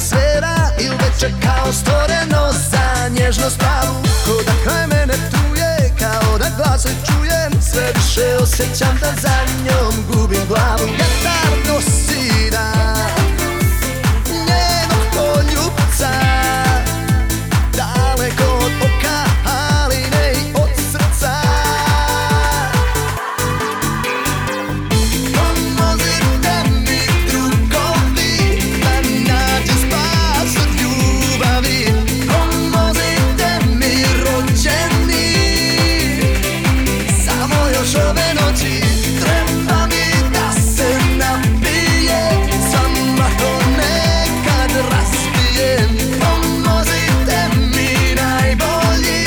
svera il veče kao stvoreno za nježnost pravu. Ko da kraj mene truje, kao da glase čujem, sve više osjećam da za njom gubim glavu. Vjetar dosira njenog poljubca, daleko od oka, ali ne i od srca. Pomozite mi drugovi da nađem spas od ljubavi. Pomozite mi rođeni, samo još ove noći treba mi da se napijem, sama to nekad raspijem. Pomozite mi najbolji,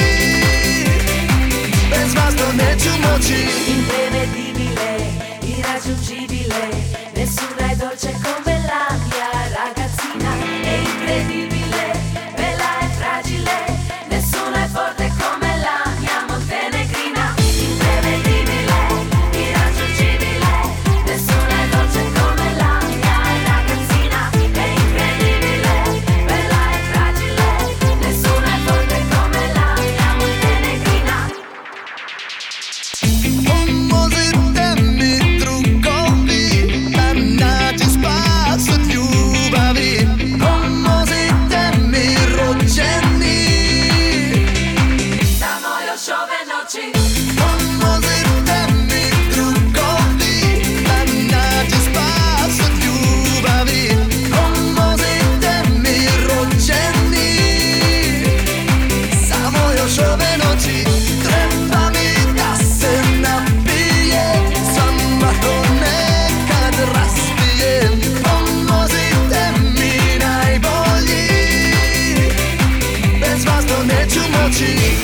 bez vas to neću moći. Imprevedibile, irraggiungibile, nessuna è dolce come la mia ragazzina. È incredibile, bella e fragile, nessuna è forte come la mia montenegrina. Imprevedibile, irraggiungibile, nessuna è dolce come la mia ragazzina. È incredibile, bella e fragile, nessuna è forte come la mia montenegrina. Pomozite mi drugovi da nađem spas od ljubavi. Pomozite mi rođeni, Samo još ove noći. pomozite mi drugovi da nađem spas od ljubavi. Pomozite mi rođeni, samo još ove noći treba mi da se napijem, sama to nekad raspijem. Pomozite mi najbolji, bez vas to neću moći.